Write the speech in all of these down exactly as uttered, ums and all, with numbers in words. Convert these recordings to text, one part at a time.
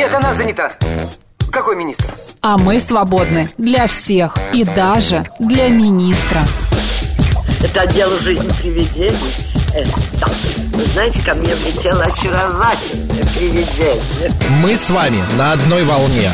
Нет, она занята. Какой министр? А мы свободны для всех и даже для министра. Это отдел «Жизнь привидений». Э, да. Вы знаете, ко мне влетело очаровательное привидение. Мы с вами на одной волне.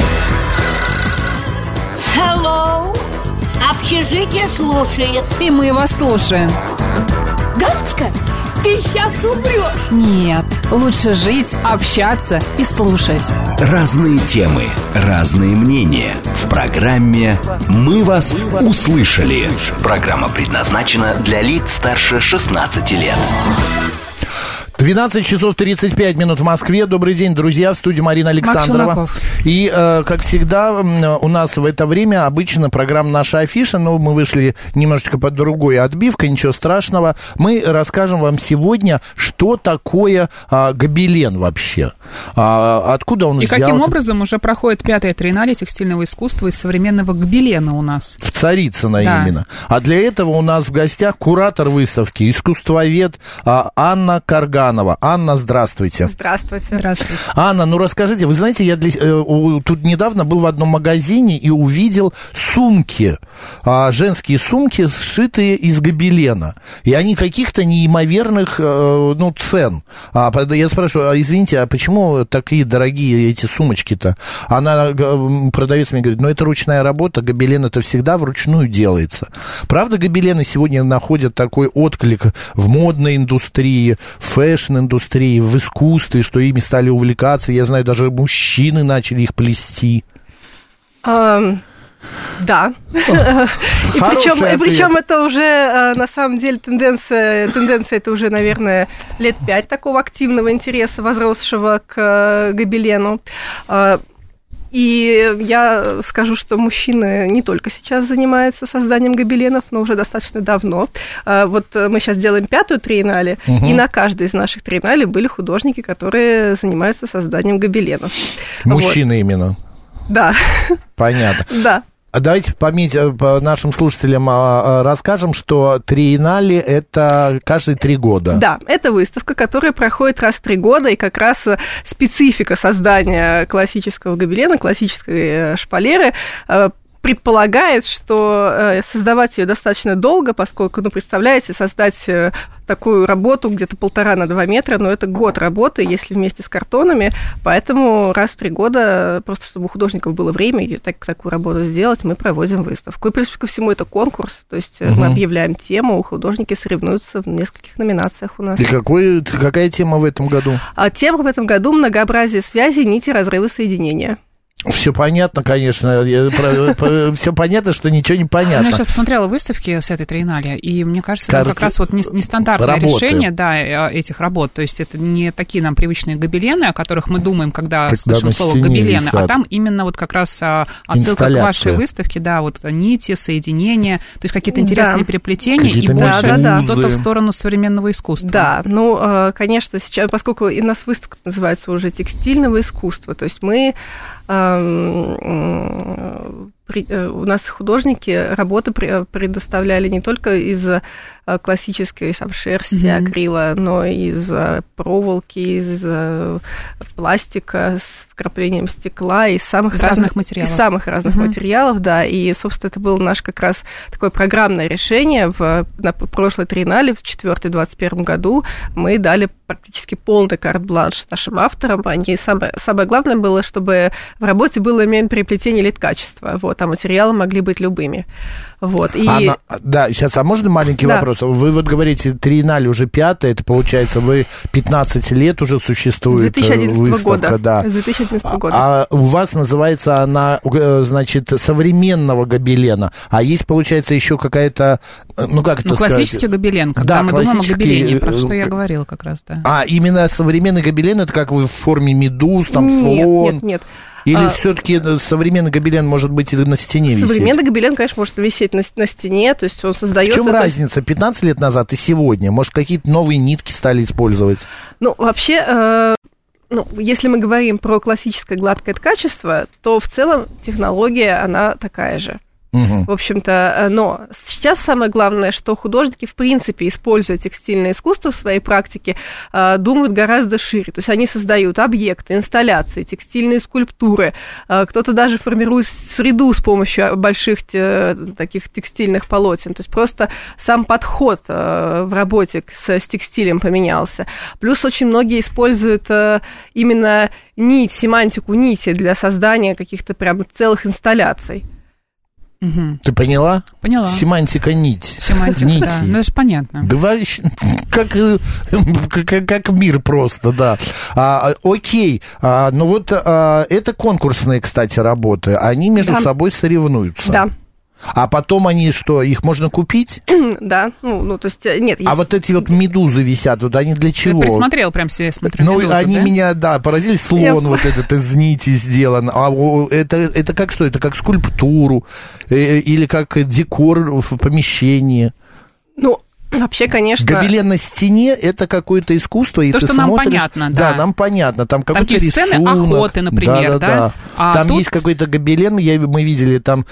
Hello. Общежитие слушает. И мы вас слушаем. Галочка, ты сейчас умрешь. Нет, лучше жить, общаться и слушать. Разные темы, разные мнения. В программе «Мы вас услышали». Программа предназначена для лиц старше шестнадцати лет. двенадцать часов тридцать пять минут в Москве. Добрый день, друзья, в студии Марина Александрова. И, э, как всегда, у нас в это время обычно программа «Наша афиша», но мы вышли немножечко под другой отбивкой, ничего страшного. Мы расскажем вам сегодня, что такое а, гобелен вообще, а, откуда он и взялся. И каким образом уже проходит пятая триеннале текстильного искусства из современного гобелена у нас. В Царицыно, да. Именно. А для этого у нас в гостях куратор выставки, искусствовед а, Анна Карганова. Анна, здравствуйте. Здравствуйте. Здравствуйте. Анна, ну расскажите, вы знаете, я для, э, тут недавно был в одном магазине и увидел сумки, э, женские сумки, сшитые из гобелена. И они каких-то неимоверных, э, ну, цен. А, я спрашиваю, а, извините, а почему такие дорогие эти сумочки-то? Она, продавец мне говорит, ну, это ручная работа, гобелен это всегда вручную делается. Правда, гобелены сегодня находят такой отклик в модной индустрии, в фэшн-индустрии, в искусстве, что ими стали увлекаться. Я знаю, даже мужчины начали их плести. Um... Да, и причем, и причем это уже на самом деле тенденция, тенденция это уже, наверное, лет пять такого активного интереса, возросшего к гобелену. И я скажу, что мужчины не только сейчас занимаются созданием гобеленов, но уже достаточно давно. Вот мы сейчас делаем пятую триеннале, угу. И на каждой из наших триеннале были художники, которые занимаются созданием гобеленов. Мужчины вот. Именно? Да. Понятно. Да. Давайте пометим, по нашим слушателям расскажем, что триеннале это каждые три года. Да, это выставка, которая проходит раз в три года, и как раз специфика создания классического гобелена, классической шпалеры предполагает, что создавать ее достаточно долго, поскольку, ну, представляете, создать такую работу где-то полтора на два метра, но это год работы, если вместе с картонами, поэтому раз в три года, просто чтобы у художников было время ее так, такую работу сделать, мы проводим выставку. И плюс ко всему это конкурс, то есть угу. мы объявляем тему, художники соревнуются в нескольких номинациях у нас. И какой, какая тема в этом году? А тема в этом году многообразие связей, нити, разрывы, соединения. Все понятно, конечно. Все понятно, что ничего не понятно. Я сейчас посмотрела выставки с этой триеннале, и мне кажется, это как раз вот нестандартное работы. решение, да, этих работ. То есть это не такие нам привычные гобелены, о которых мы думаем, когда, когда слышим слово гобелены, висят. А там именно вот как раз отсылка к вашей выставке, да, вот нити, соединения, то есть какие-то интересные да. переплетения какие-то и больше да, да, что-то в сторону современного искусства. Да, ну, конечно, сейчас, поскольку у нас выставка называется уже текстильного искусства, то есть мы у нас художники работы предоставляли не только из классической там, шерсти, mm-hmm. акрила, но и из проволоки, из пластика с вкраплением стекла, из самых разных, разных материалов. Из самых разных mm-hmm. материалов, да. И, собственно, это было наше как раз такое программное решение. В, на прошлой триеннале, в четвёртой двадцать первом году, мы дали практически полный карт-бланш нашим авторам. Они, самое, самое главное было, чтобы в работе было именно переплетение лид-качества. Вот, а материалы могли быть любыми. Вот, и... Анна, да, сейчас, а можно маленький да. вопрос? Вы вот говорите, триеннале уже пятая, это получается, вы пятнадцать лет уже существует с две тысячи одиннадцатого выставка. Года. Да. С две тысячи одиннадцатого года. А, а у вас называется она, значит, современного гобелена, а есть, получается, еще какая-то, ну как это ну, сказать? Классический гобелен, когда да, мы думаем о гобелене, про что я говорила как раз, да. А именно современный гобелен, это как в форме медуз, там, нет, слон? Нет, нет. Или а, все-таки современный гобелен может быть и на стене висеть? Современный гобелен, конечно, может висеть на, на стене, то есть он создается... В чем разница пятнадцать лет назад и сегодня? Может, какие-то новые нитки стали использовать? Ну, вообще, э, ну, если мы говорим про классическое гладкое ткачество, то в целом технология, она такая же. Угу. В общем-то, но сейчас самое главное, что художники, в принципе, используя текстильное искусство в своей практике, думают гораздо шире. То есть они создают объекты, инсталляции, текстильные скульптуры. Кто-то даже формирует среду с помощью больших таких текстильных полотен. То есть просто сам подход в работе с, с текстилем поменялся. Плюс очень многие используют именно нить, семантику нити для создания каких-то прям целых инсталляций. Угу. Ты поняла? Поняла. Семантика нить. Семантика, нити. Да. Ну, это же понятно. Да, как, как, как мир просто, да. А, окей, а, ну вот а, это конкурсные, кстати, работы. Они между да. собой соревнуются. Да. А потом они что, их можно купить? Да, ну, ну то есть, нет. Есть... А вот эти вот медузы висят, вот они для чего? Я присмотрел прям себе, смотрю, Ну, медузу, они да? меня, да, поразили, слон Я... вот этот из нити сделан. А это, это как что? Это как скульптуру или как декор в помещении? Ну, вообще, конечно... Гобелен на стене — это какое-то искусство, и то, ты что смотришь... нам понятно, да. Да, нам понятно. Там какой-то рисунок. Там сцены охоты, например, да? да, да. А там тут... есть какой-то гобелен, я, мы видели там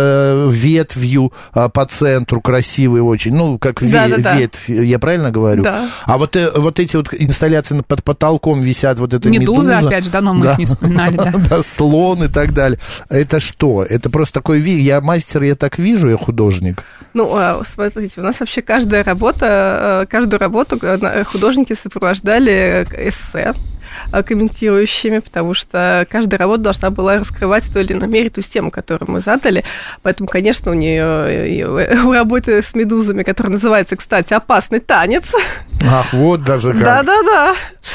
с ветвью а, по центру, красивый очень, ну, как ве- да, да, да. ветвь, я правильно говорю? Да. А вот, вот эти вот инсталляции под потолком висят, вот эта медуза... Медуза, опять же, давно мы да. их не вспоминали, да. Да, слон и так далее. Это что? Это просто такой... Я мастер, я так вижу, я художник. Ну, смотрите, у нас вообще каждая работа... Каждую работу художники сопровождали эссе комментирующими, потому что каждая работа должна была раскрывать в той или иной мере ту тему, которую мы задали. Поэтому, конечно, у нее у работы с медузами, которая называется, кстати, «Опасный танец». Ах, вот даже как. Да-да-да.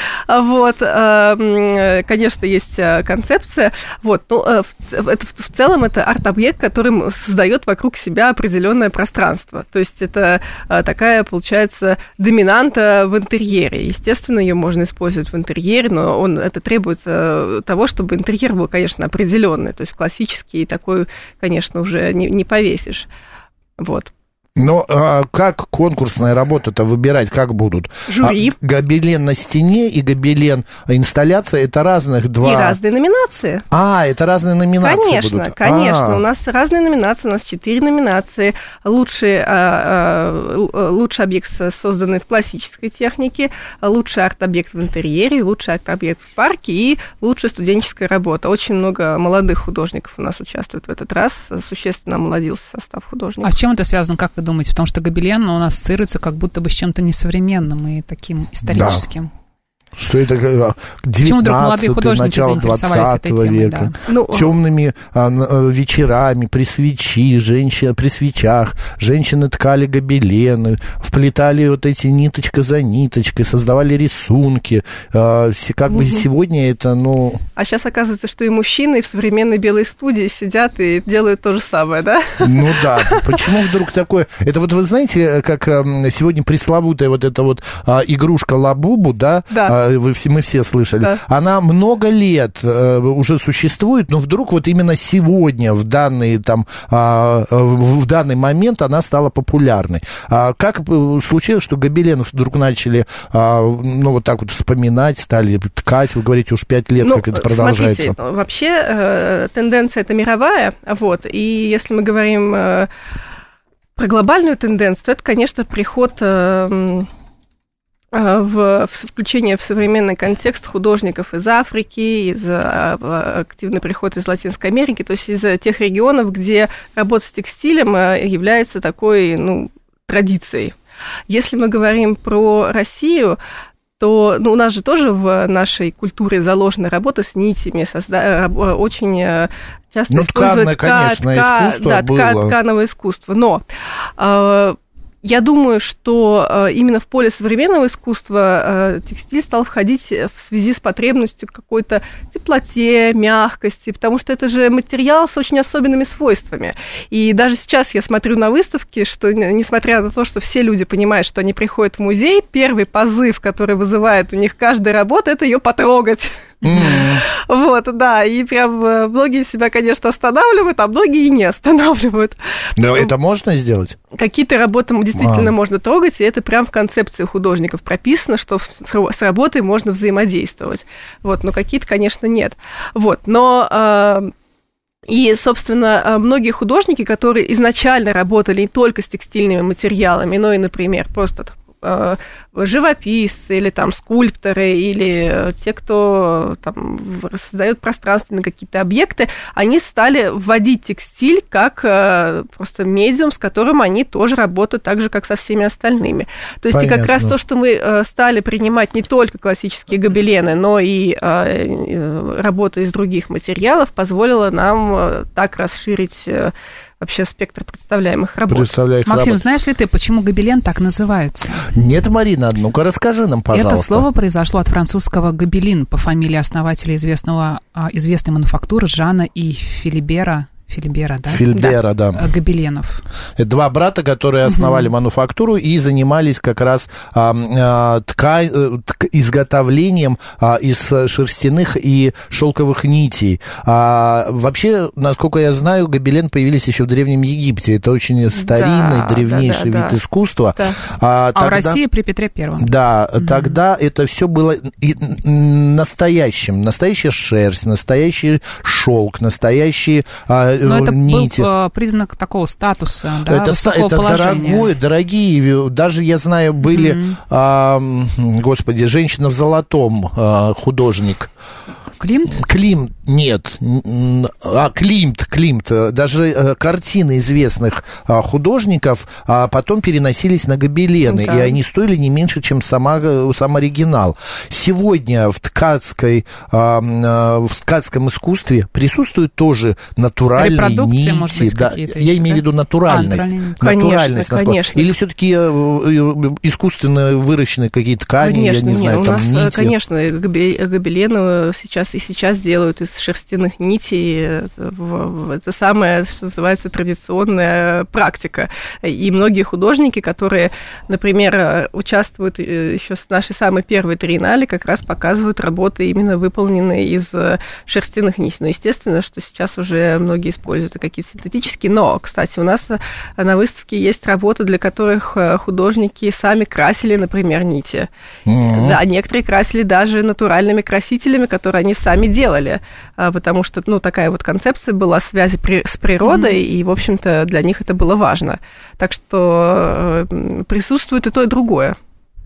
Вот, конечно, есть концепция. Вот, ну, это, в целом это арт-объект, который создает вокруг себя определенное пространство. То есть это такая, получается, доминанта в интерьере. Естественно, ее можно использовать в интерьере, но он, это требует того, чтобы интерьер был, конечно, определенный. То есть классический такой, конечно, уже не, не повесишь. Вот. Но а, как конкурсная работа-то выбирать, как будут? Жюри. А, гобелен на стене и гобелен инсталляция — это разных два... И разные номинации. А, это разные номинации конечно, будут? Конечно, А. у нас разные номинации, у нас четыре номинации. Лучший, а, а, лучший объект, созданный в классической технике, лучший арт-объект в интерьере, лучший арт-объект в парке и лучшая студенческая работа. Очень много молодых художников у нас участвует в этот раз, существенно омолодился состав художников. А с чем это связано, как вы думаете? Потому что гобелен у нас ассоциируется как будто бы с чем-то несовременным и таким историческим. Да. Что это девятнадцатый, начало двадцатого века, да. ну, темными а, вечерами при свечи, женщины, при свечах, женщины ткали гобелены, вплетали вот эти ниточка за ниточкой, создавали рисунки. А, как угу. бы сегодня это, ну... А сейчас оказывается, что и мужчины в современной белой студии сидят и делают то же самое, да? Ну да, почему вдруг такое? Это вот вы знаете, как сегодня пресловутая вот эта вот а, игрушка Лабубу, да? Да. Вы все, мы все слышали. Да. Она много лет э, уже существует, но вдруг вот именно сегодня, в данный, там, э, в, в данный момент она стала популярной. А как случилось, что гобеленов вдруг начали, э, ну, вот так вот вспоминать, стали ткать? Вы говорите, уж пять лет, ну, как это продолжается. Смотрите, вообще э, тенденция эта мировая, вот, и если мы говорим э, про глобальную тенденцию, то это, конечно, приход... Э, В, в включение в современный контекст художников из Африки, из активный приход из Латинской Америки, то есть из тех регионов, где работа с текстилем является такой, ну, традицией. Если мы говорим про Россию, то, ну, у нас же тоже в нашей культуре заложена работа с нитями, созда... очень часто ну, используют тканное, конечно, тка... искусство да, было. ткановое искусство, но... Я думаю, что именно в поле современного искусства текстиль стал входить в связи с потребностью какой-то теплоте, мягкости, потому что это же материал с очень особенными свойствами. И даже сейчас я смотрю на выставки, что, несмотря на то, что все люди понимают, что они приходят в музей, первый позыв, который вызывает у них каждая работа, это ее потрогать. Mm-hmm. Вот, да, и прям многие себя, конечно, останавливают, а многие и не останавливают. Но это можно сделать? Какие-то работы действительно а. можно трогать, и это прям в концепции художников прописано, что с работой можно взаимодействовать. Вот, но какие-то, конечно, нет. Вот, но... И, собственно, многие художники, которые изначально работали не только с текстильными материалами, но и, например, просто живописцы или там скульпторы, или те, кто там создает пространственные какие-то объекты, они стали вводить текстиль как просто медиум, с которым они тоже работают так же, как со всеми остальными. То есть и как раз то, что мы стали принимать не только классические гобелены, но и работы из других материалов, позволило нам так расширить вообще спектр представляемых работ. Представляемых Максим, работ. Знаешь ли ты, почему гобелен так называется? Нет, Марина, ну-ка расскажи нам, пожалуйста. Это слово произошло от французского гобелин по фамилии основателя известного, известной мануфактуры Жана и Филибера. Филибера, да? Филибера, да. да. Гобеленов. Это два брата, которые основали угу. мануфактуру и занимались как раз а, а, ткань, тк, изготовлением а, из шерстяных и шелковых нитей. А, вообще, насколько я знаю, гобелен появились еще в Древнем Египте. Это очень старинный, да, древнейший да, да, вид да. искусства. Да. А, а тогда, в России при Петре Первом. Да, угу. тогда это все было и настоящим. Настоящая шерсть, настоящий шелк, настоящие... Но это нити. был признак такого статуса, да, это, высокого это положения. Дорогое, дорогие, даже, я знаю, были, mm-hmm. а, господи, «Женщина в золотом», а, художник. Климт? Климт, нет. А, Климт, Климт. Даже картины известных художников потом переносились на гобелены, да. и они стоили не меньше, чем сама, сам оригинал. Сегодня в ткацкой, в ткацком искусстве присутствуют тоже натуральные нити. Может быть, да, я имею в виду натуральность. А, натуральность, конечно, конечно. Или все-таки искусственно выращенные какие-то ткани, конечно, я не нет, знаю, у там нас, нити. Конечно, гобелены сейчас и сейчас делают из шерстяных нитей. Это самая, что называется, традиционная практика. И многие художники, которые, например, участвуют еще с нашей самой первой триеннале, как раз показывают работы, именно выполненные из шерстяных нитей. Но, естественно, что сейчас уже многие используют какие-то синтетические. Но, кстати, у нас на выставке есть работы, для которых художники сами красили, например, нити. Mm-hmm. Да, некоторые красили даже натуральными красителями, которые они сами делали, потому что, ну, такая вот концепция была связи при, с природой, mm-hmm. и, в общем-то, для них это было важно. Так что присутствует и то, и другое.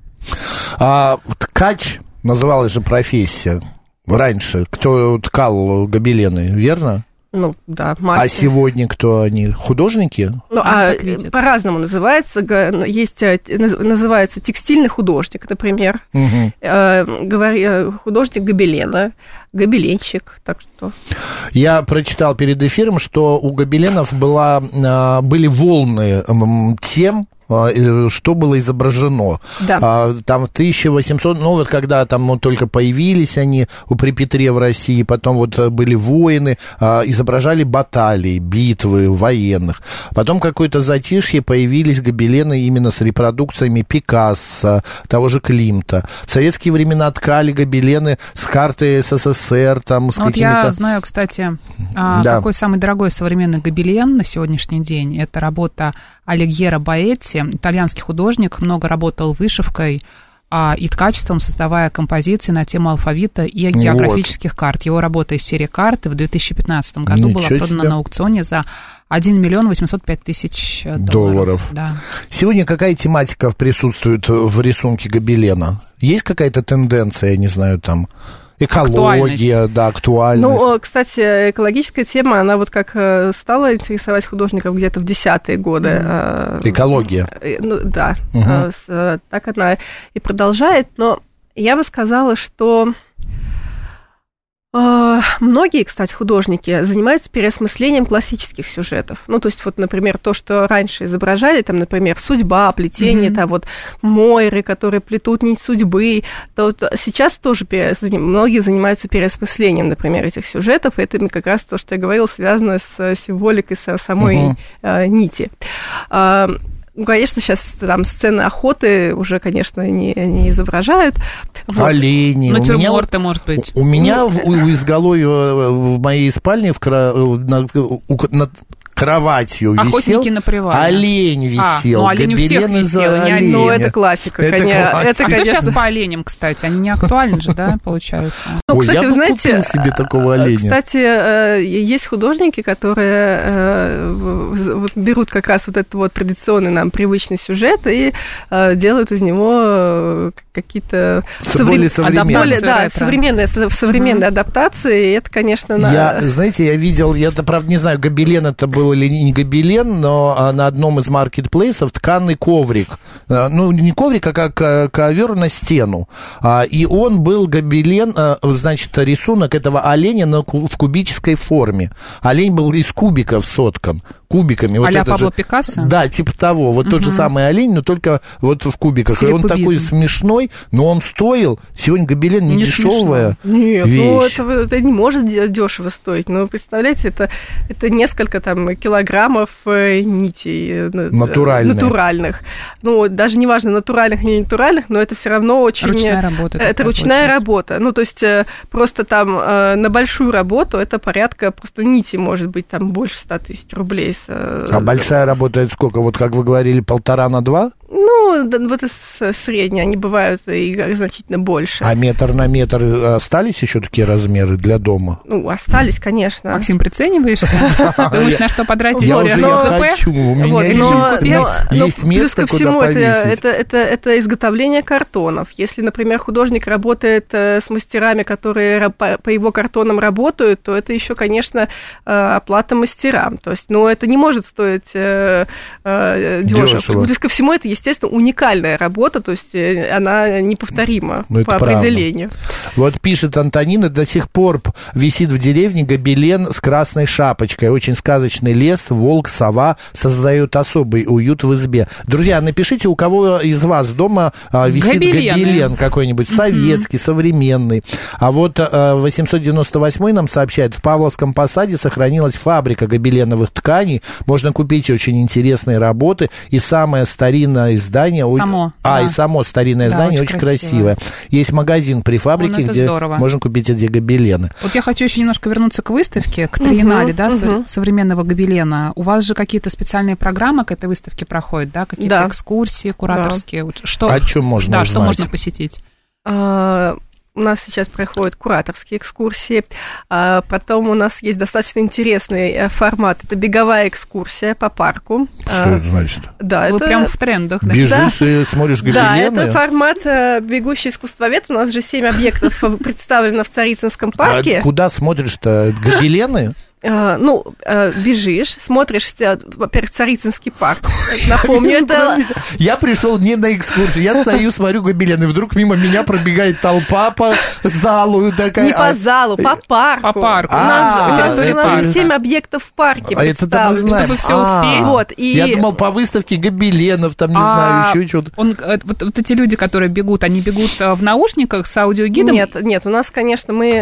А, ткач называлась же профессия раньше, кто ткал гобелены, верно? Ну, да, мастер. А сегодня кто они? Художники? Ну, а по-разному называется. Есть, называется текстильный художник, например. Угу. Художник гобелена, гобеленщик, так что... Я прочитал перед эфиром, что у гобеленов была, были волны тем, что было изображено. Да. Там в тысяча восемьсот, ну вот когда там ну, только появились они при Петре в России, потом вот были войны, изображали баталии, битвы военных. Потом какое-то затишье, появились гобелены именно с репродукциями Пикассо, того же Климта. В советские времена ткали гобелены с карты СССР, там, с вот какими-то... Я знаю, кстати, да. какой самый дорогой современный гобелен на сегодняшний день. Это работа Алигьера Боэтти, итальянский художник, много работал вышивкой а, и ткачеством, создавая композиции на тему алфавита и географических вот. карт. Его работа из серии карты в две тысячи пятнадцатом году Ничего была продана себе. на аукционе за один миллион восемьсот пять тысяч долларов. долларов. Да. Сегодня какая тематика присутствует в рисунке гобелена? Есть какая-то тенденция, я не знаю, там... Экология, да, актуальность. Ну, кстати, экологическая тема, она вот как стала интересовать художников где-то в десятые годы. Mm-hmm. Экология. Ну, да, mm-hmm. так она и продолжает, но я бы сказала, что... Многие, кстати, художники занимаются переосмыслением классических сюжетов. Ну, то есть, вот, например, то, что раньше изображали, там, например, судьба, плетение, mm-hmm. там, вот, мойры, которые плетут нить судьбы, то вот сейчас тоже пере... многие занимаются переосмыслением, например, этих сюжетов, и это как раз то, что я говорила, связано с символикой самой mm-hmm. э, нити. Ну, конечно, сейчас там сцены охоты уже, конечно, не, не изображают. Вот. Олени. Натюрморты, может быть. У, у меня ну, в, у изголовья в моей спальне в, на, на кроватью висел. Охотники на привале. Олень висел. А, ну, олень у всех висел. Не, ну, это классика, это конечно. классика. Это, а конечно... что сейчас по оленям, кстати? Они не актуальны же, да, получается? Ну, Ой, кстати, я вы бы знаете, купил себе такого оленя. Кстати, есть художники, которые вот берут как раз вот этот вот традиционный нам привычный сюжет и делают из него какие-то более современные, более, да, современные, современные mm-hmm. адаптации. И это, конечно, на... я, знаете, я видел, я-то, правда, не знаю, гобелен это был или не гобелен, но на одном из маркетплейсов тканый коврик. Ну, не коврик, а как ковер на стену. И он был гобелен, значит, рисунок этого оленя на, в кубической форме. Олень был из кубиков соткан, кубиками. А-ля вот Пабло же... Пикассо? Да, типа того. Вот угу. тот же самый олень, но только вот в кубиках. И он такой смешной, но он стоил, сегодня гобелен не, не дешевая Нет, вещь. ну это, это не может дешево стоить. Но представляете, это, это несколько там килограммов нитей натуральных. натуральных. Ну, даже неважно, натуральных или не натуральных, но это все равно очень... Ручная работа. Это ручная работа. Ну, то есть просто там на большую работу это порядка, просто нити может быть там больше ста тысяч рублей. А большая работа это сколько? Вот как вы говорили, полтора на два? Ну, вот это среднее, они бывают и значительно больше. А метр на метр остались еще такие размеры для дома? Ну, остались, конечно. Максим, прицениваешься? Думаешь, на что потратить? Я уже хочу, у меня есть место, куда повесить. Это изготовление картонов. Если, например, художник работает с мастерами, которые по его картонам работают, то это еще, конечно, оплата мастерам. То есть, ну, это не может стоить дешево. Плюс ко всему, это, естественно, уникальная работа, то есть она неповторима ну, по определению. Правда. Вот пишет Антонина, до сих пор висит в деревне гобелен с красной шапочкой. Очень сказочный лес, волк, сова создают особый уют в избе. Друзья, напишите, у кого из вас дома а, висит Гобелены. Гобелен какой-нибудь, советский, mm-hmm. современный. А вот а, восемьсот девяносто восьмой нам сообщает, в Павловском посаде сохранилась фабрика гобеленовых тканей. Можно купить очень интересные работы. И самое старинное издание... Само. А, да. и само старинное да, издание очень, очень красивое. Есть магазин при фабрике, где здорово. Можно купить эти гобелены. Вот я хочу еще немножко вернуться к выставке, к триеннале, uh-huh, да, uh-huh. современного гобелена. У вас же какие-то специальные программы к этой выставке проходят, да? Какие-то да. экскурсии кураторские? Да. Что, о чем можно да, узнать? Что можно посетить? А... У нас сейчас проходят кураторские экскурсии, а потом у нас есть достаточно интересный формат, это беговая экскурсия по парку. Что а, это значит? Да, Вы это... прям в трендах. Да? Бежишь да. и смотришь гобелены? Да, это формат «Бегущий искусствовед», у нас же семь объектов представлено в Царицынском парке. А куда смотришь-то? Гобелены? Uh, ну, uh, бежишь, смотришь, во-первых, Царицынский парк. Напомню, это... Я пришел не на экскурсию, я стою, смотрю гобелены, вдруг мимо меня пробегает толпа по залу такая. Не по залу, по парку. По парку. У нас же семь объектов в парке представлены. Чтобы все успеть. Вот, я думал, по выставке гобеленов, там, не знаю, еще что-то. Вот эти люди, которые бегут, они бегут в наушниках с аудиогидом? Нет, нет, у нас, конечно, мы,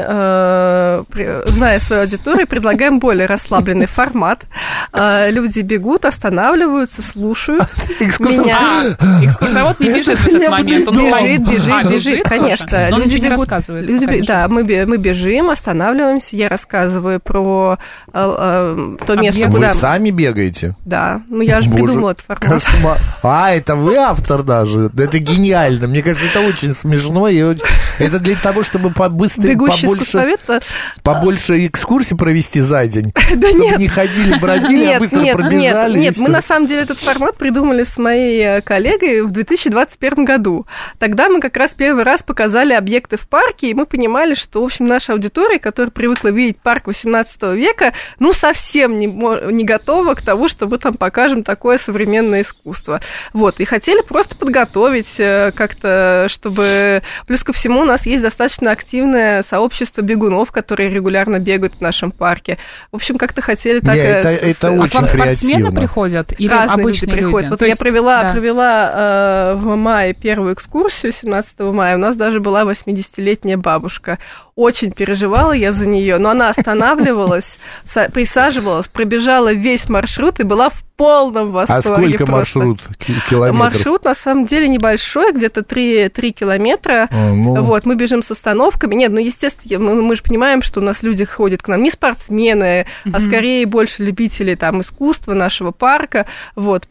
зная свою аудиторию, предлагаем более расслабленный формат. Люди бегут, останавливаются, слушают меня. А, экскурсовод не бежит в этот момент. Он бежит, бежит, а, бежит, конечно. Но люди ничего не бегут, рассказывает. Люди, да, мы, мы бежим, останавливаемся, я рассказываю про э, э, то место, Вы куда... Вы сами бегаете? Да, ну я же придумала этот формат. Кошмар. А, это вы автор даже? Это гениально. Мне кажется, это очень смешно. И очень... Это для того, чтобы побыстрее, побольше, побольше экскурсий провести за день. Да чтобы нет. не ходили, бродили, нет, а быстро нет, пробежали. Нет, нет, мы на самом деле этот формат придумали с моей коллегой в две тысячи двадцать первом году. Тогда мы как раз первый раз показали объекты в парке, и мы понимали, что, в общем, наша аудитория, которая привыкла видеть парк восемнадцатого века, ну, совсем не, не готова к тому, что мы там покажем такое современное искусство. Вот, и хотели просто подготовить как-то, чтобы... Плюс ко всему у нас есть достаточно активное сообщество бегунов, которые регулярно бегают в нашем парке. В общем, как-то хотели так... Нет, это, это очень а креативно. Спортсмены приходят? Или разные обычные люди приходят. люди? Вот То я есть, провела, да. провела э, в мае первую экскурсию, семнадцатого мая. У нас даже была восьмидесятилетняя бабушка. очень переживала я за нее, но она останавливалась, присаживалась, пробежала весь маршрут и была в полном восторге. А сколько просто. Маршрут? Километров? Маршрут, на самом деле, небольшой, где-то три километра. А, ну... Вот, мы бежим с остановками. Нет, ну, естественно, мы, мы же понимаем, что у нас люди ходят к нам не спортсмены, mm-hmm. а скорее больше любители там, искусства, нашего парка. Вот.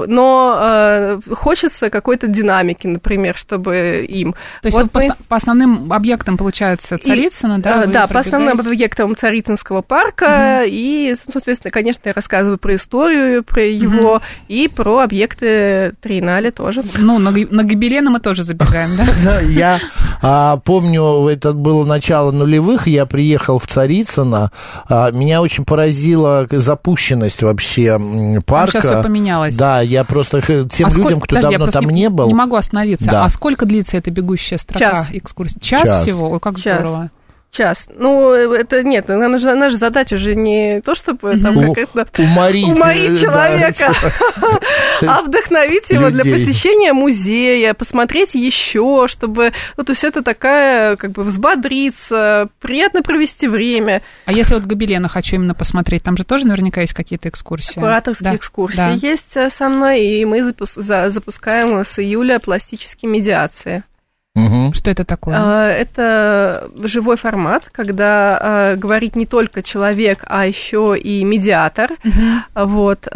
Но хочется какой-то динамики, например, чтобы им... То есть вот вот мы... по, по основным объектам, получается, Царицына, и, да? Да, по основным объектам Царицынского парка. Mm-hmm. И, соответственно, конечно, я рассказываю про историю, про его, mm-hmm. и про объекты Триеннале тоже. Ну, на, на Гобелена мы тоже забегаем, да? Я помню, это было начало нулевых, я приехал в Царицыно, меня очень поразила запущенность вообще парка. Там сейчас все поменялось. Да, я просто тем людям, кто давно там не был... Не могу остановиться. А сколько длится эта бегущая строка экскурсии? Час всего? Ой, как здорово. Час. Ну, это нет, наша, наша задача же не то, чтобы там, У, как это, уморить, уморить человека, да, а вдохновить его людей. Для посещения музея, посмотреть еще, чтобы, ну, то есть это такая, как бы, взбодриться, приятно провести время. А если вот Гобелена хочу именно посмотреть, там же тоже наверняка есть какие-то экскурсии? Кураторские да. экскурсии да. есть со мной, и мы запуск, за, запускаем с июля пластические медиации. Угу. Что это такое? Это живой формат, когда говорит не только человек, а еще и медиатор. Угу. Вот.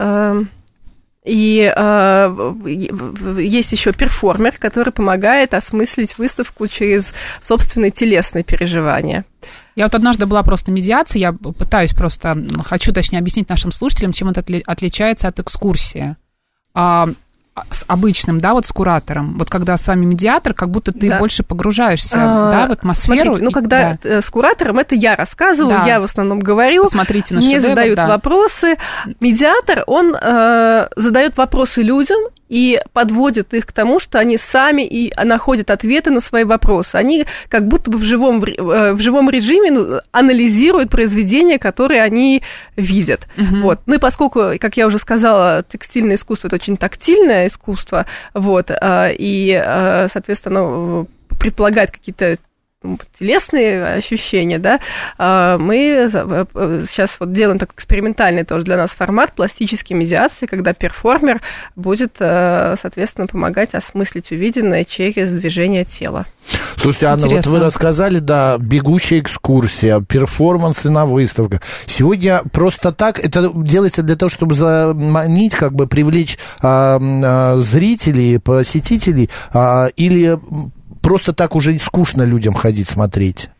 И есть еще перформер, который помогает осмыслить выставку через собственные телесные переживания. Я вот однажды была просто на медиации, я пытаюсь просто, хочу точнее объяснить нашим слушателям, чем это отличается от экскурсии. С обычным, да, вот с куратором. Вот когда с вами медиатор, как будто ты да. больше погружаешься, а, да, в атмосферу. Смотрите, ну, когда да. с куратором, это я рассказываю, да. я в основном говорю. Посмотрите на мне шедевр, задают да. вопросы. Медиатор, он э, задает вопросы людям и подводит их к тому, что они сами и находят ответы на свои вопросы. Они как будто бы в живом, в живом режиме анализируют произведения, которые они видят. Угу. Вот. Ну и поскольку, как я уже сказала, текстильное искусство – это очень тактильное искусство, вот, и, соответственно, предполагает какие-то телесные ощущения, да, мы сейчас вот делаем такой экспериментальный тоже для нас формат пластической медиации, когда перформер будет, соответственно, помогать осмыслить увиденное через движение тела. Слушайте, Анна, интересно. Вот вы рассказали, да, бегущая экскурсия, перформансы на выставках. Сегодня просто так, это делается для того, чтобы заманить, как бы привлечь а, а, зрителей, посетителей, а, или просто так уже скучно людям ходить смотреть?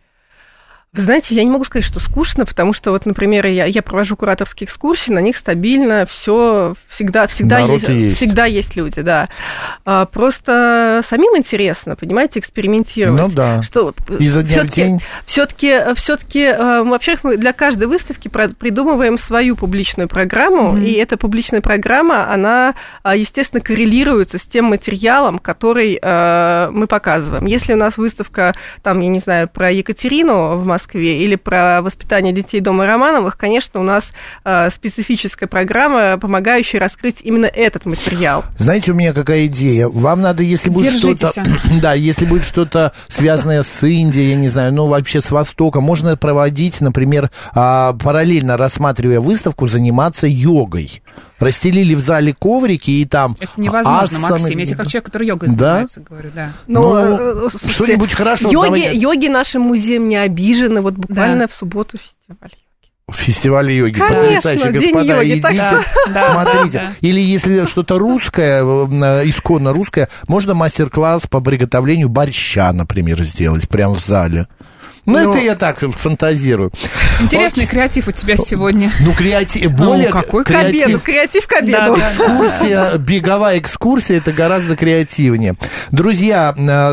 Вы знаете, я не могу сказать, что скучно, потому что вот, например, я, я провожу кураторские экскурсии, на них стабильно все всегда, всегда, есть, есть. всегда есть люди, да. А, просто самим интересно, понимаете, экспериментировать. Ну да. Что изо дня в день. Все-таки, все-таки, во-первых, мы для каждой выставки придумываем свою публичную программу, mm-hmm. и эта публичная программа, она, естественно, коррелируется с тем материалом, который мы показываем. Если у нас выставка, там, я не знаю, про Екатерину в Москве, Москве, или про воспитание детей дома Романовых, конечно, у нас э, специфическая программа, помогающая раскрыть именно этот материал. Знаете, у меня какая идея? Вам надо, если будет что-то, да, если будет что-то связанное с Индией, я не знаю, ну вообще с Востоком, можно проводить, например, э, параллельно рассматривая выставку, заниматься йогой. Расстелили в зале коврики и там это невозможно, асаны. Максим, я тебе как человек, который йогой занимается, да? говорю, да. Но, ну, слушайте, что-нибудь хорошо. Йоги, давайте... йоги нашим музеем не обижены. Вот буквально да. в субботу фестиваль йоги. Фестиваль йоги. Конечно, потрясающе, господа. Йоги, идите, да. смотрите. Да. Или если что-то русское, исконно русское, можно мастер-класс по приготовлению борща, например, сделать прямо в зале. Ну, Но... это я так фантазирую. Интересный вот. Креатив у тебя сегодня. Ну, креатив, более... Ну, какой креатив. К обеду, креатив к обеду. Да, да, экскурсия, беговая экскурсия, это гораздо креативнее. Друзья,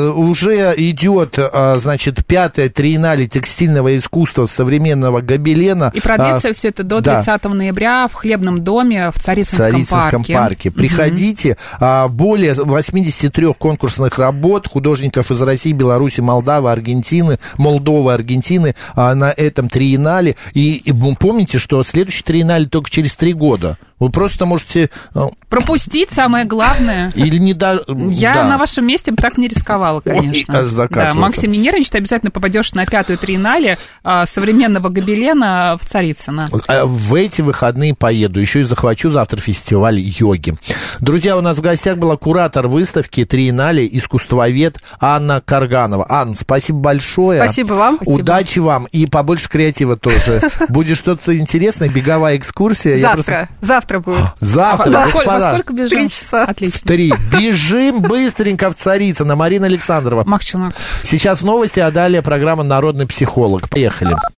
уже идет, значит, пятая триеннале текстильного искусства современного Гобелена. И продлится а, все это до тридцатого да. ноября в Хлебном доме в Царицынском, Царицынском парке. парке. Приходите. Угу. Более восемьдесят три конкурсных работ художников из России, Беларуси, Молдавы, Аргентины, Молдовы, Аргентины а, на этом триеннале. И, и помните, что следующий триеннале только через три года. Вы просто можете... Пропустить самое главное. Или не да... Я да. на вашем месте бы так не рисковала, конечно. Ой, да, Максим, не нервничай, ты обязательно попадешь на пятую триеннале а, современного гобелена в Царицыно. В эти выходные поеду. Еще и захвачу завтра фестиваль йоги. Друзья, у нас в гостях была куратор выставки триеннале, искусствовед Анна Карганова. Анна, спасибо большое. Спасибо вам. Удачи спасибо. вам. И побольше креатива тоже. Будет что-то интересное, беговая экскурсия. Завтра. Завтра будет. Завтра, а, господа. Во сколько бежим? Три часа. Отлично. Три. Бежим быстренько в Царицыно. Марина Александрова. Макс Челноков. Сейчас новости, а далее программа «Народный психолог». Поехали.